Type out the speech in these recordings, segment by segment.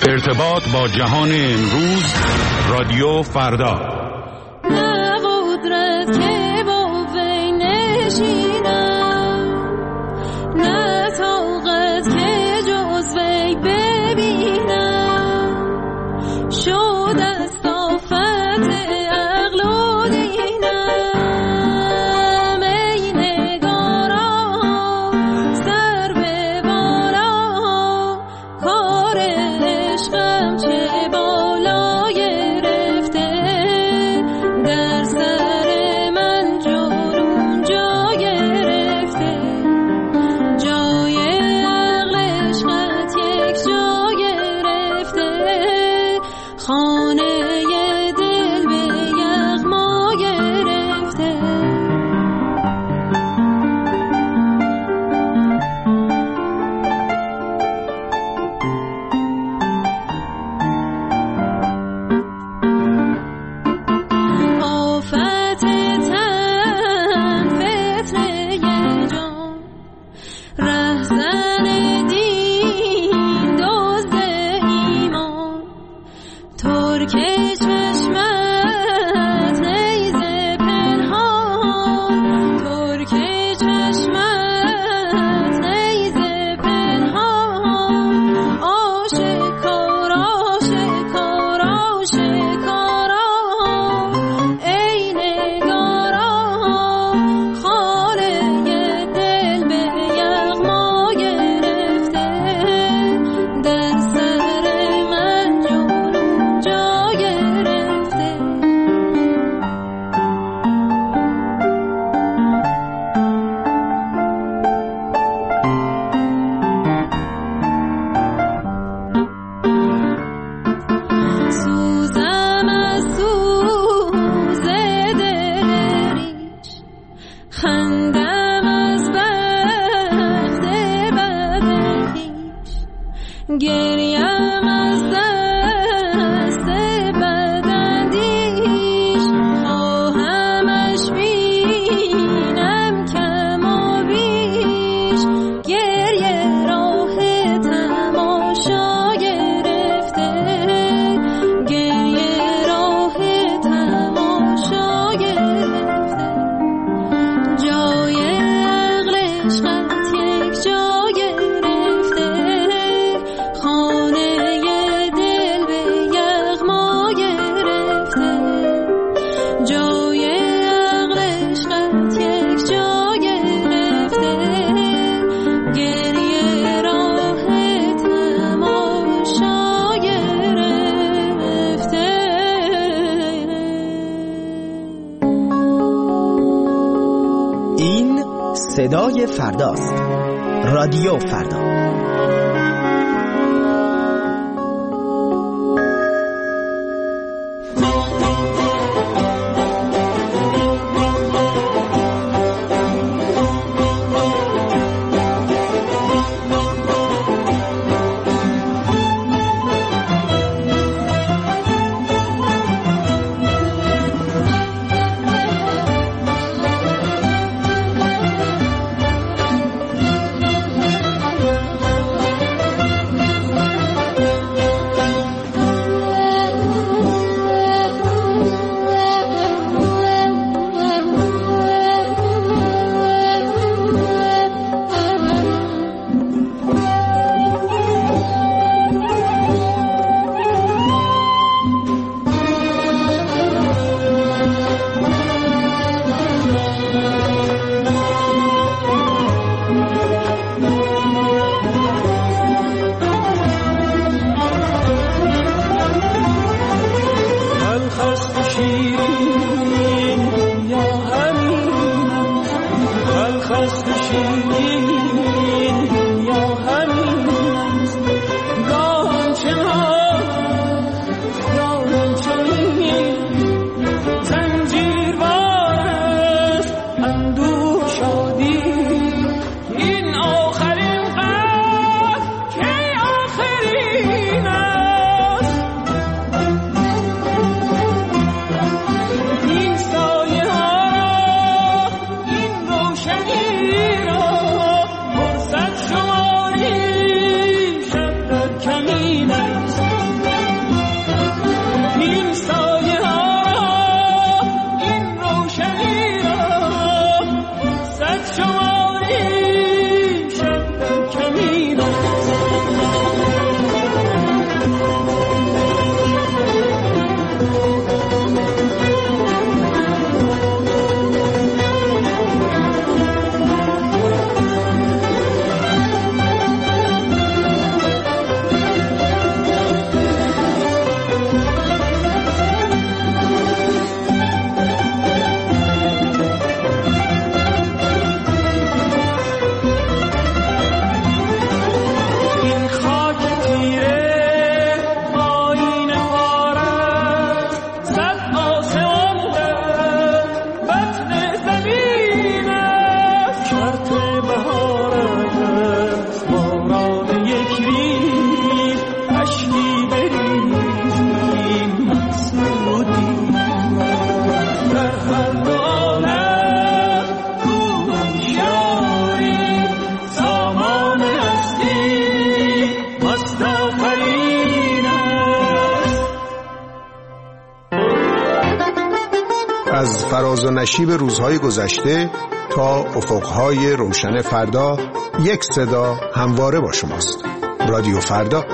ارتباط با جهان امروز، رادیو فردا. نه قدرت که با وی نشینم، نه طاقت که جز وی ببینم، شد از طاقت عقل و دینم. ای نگاران سر به بالا، کار عشقم چه بالا گرفته، در سر من جنون جا گرفته، جای عقل عشقت یک جا گرفته، خانه دل به یغما گرفته. آفت تن فتنه جان، رهزن دین دزد ایمان، ترک چشمت نیزه پنهان، ترک چشمت نیزه پنهان، آشکار آشکار آشکارا، ای نگاران خانه دل به یغما گرفته، در سر من جنون جا گرفته. سوزم از سوز دل ریش، خندم از بخت بد خویش، گریم از دست بداندیش، خواهمش بینم کم و بیش، گریه راه تماشا گرفته، گریه راه تماشا گرفته، جای عقل عشقت یک جا گرفته، خانه دل به یغما گرفته، جای عقل عشقت یک جا گرفته، گریه راه تماشا گرفته. این صدای فرداست. رادیو فردا. این سایه ها این روشنی را فراز و نشیب روزهای گذشته تا افقهای روشن فردا، یک صدا همواره با شماست. رادیو فردا.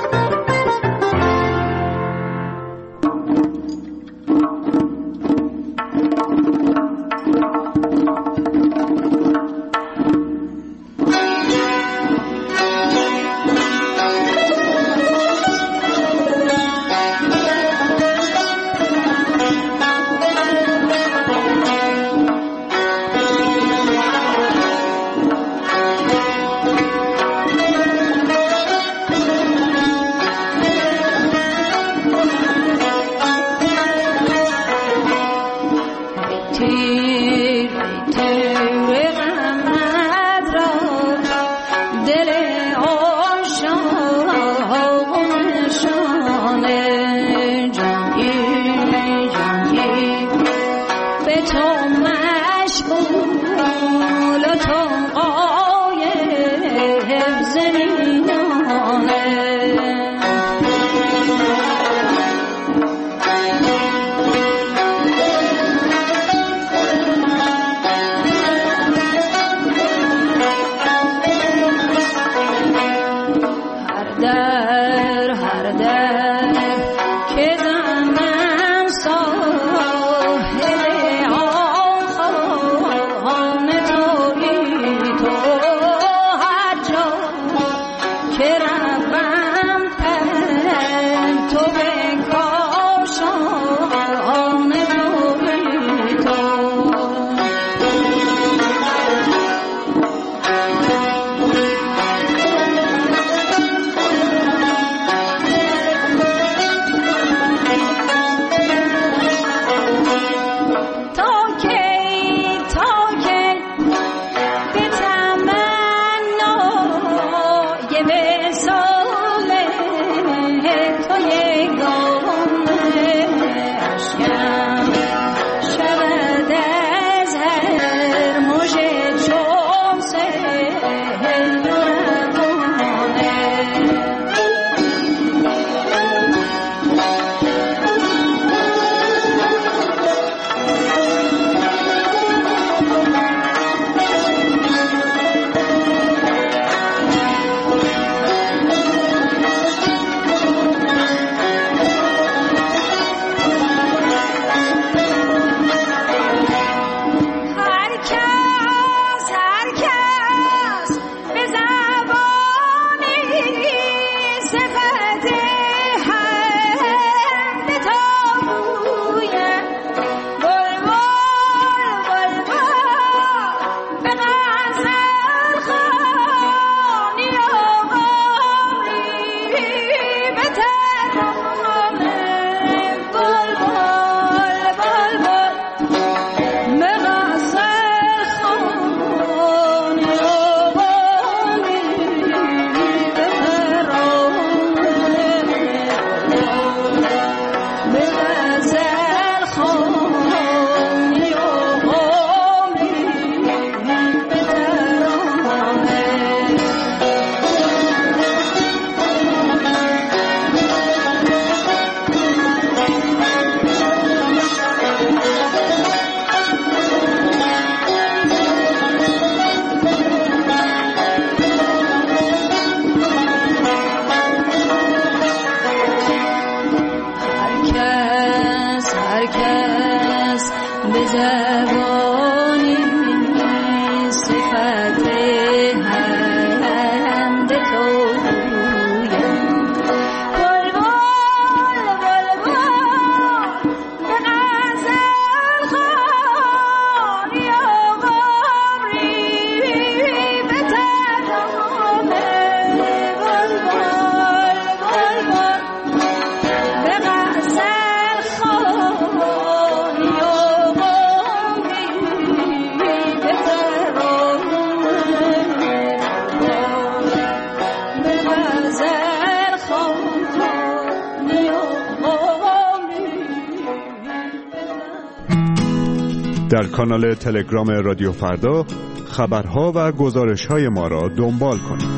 در کانال تلگرام رادیو فردا خبرها و گزارش‌های ما را دنبال کنید.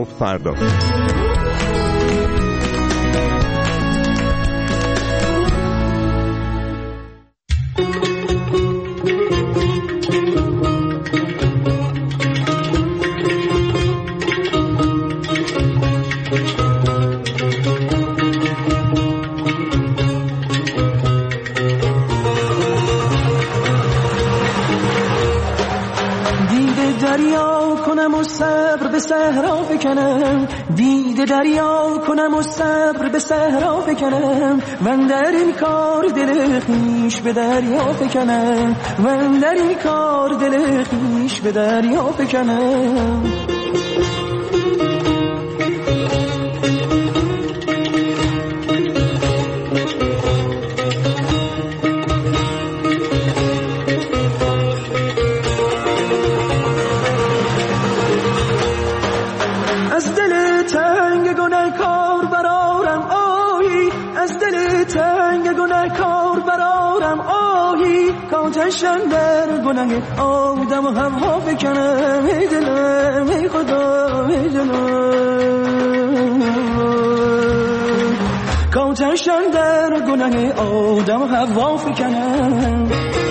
telegram.me/radiofarda صحرا فکنم، دید دریا کنم و صبر به صحرا فکنم، من در این کار دل خویش به دریا فکنم، من در این کار دل خویش به دریا فکنم. آتشم در گناه آدم و هوا بکنم، ای دلم ای خدا ای دلم، آتشم در گناه آدم و هوا بکنم.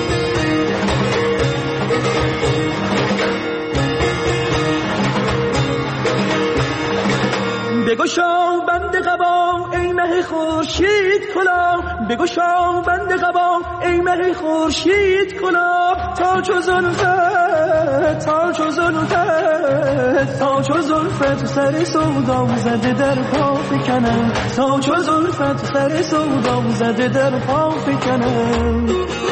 بگشا بند قبا ای مه خورشید کلا، بگشا بند قبا ای مه خورشید کلا، تا چو زلفت تا چو زلفت تا چو زلفت سر سودا زده در پا فکنم، تا چو زلفت سر سودا زده در پا فکنم.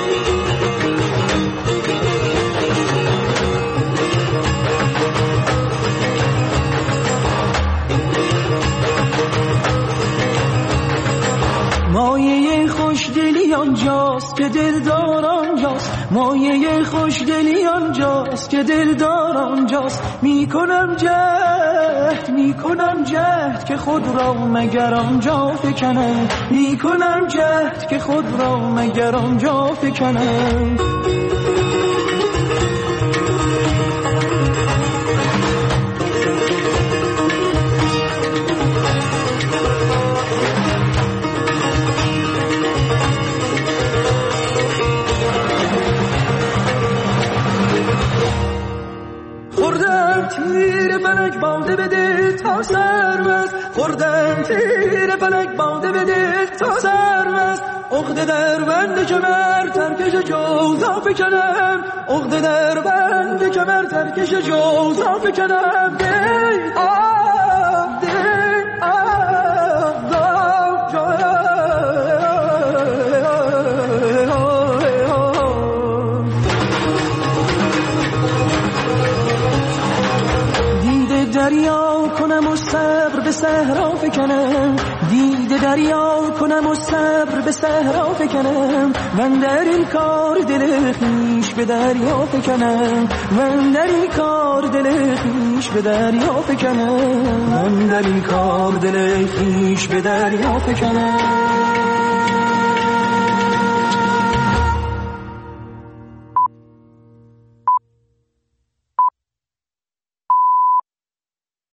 مایه خوشدلی آنجاست که دلدار آنجاست، مایه خوشدلی آنجاست که دلدار آنجاست، میکنم جهد که خود را مگر آنجا فکنم، میکنم جهد که خود را مگر آنجا فکنم. تیر فلک باده بده تا سرمست، خوردم تیر فلک باده بده تا سرمست، عقده در بند کمر ترکش جوزا فکنم، عقده در بند کمر ترکش جوزا فکنم. دریا کنم و صبر به صحرا فکنم، دید دریا کنم و صبر به صحرا فکنم، من در این کار دل خویش به دریا فکنم، من در این کار دل خویش به دریا فکنم، من در این کار دل خویش به دریا فکنم.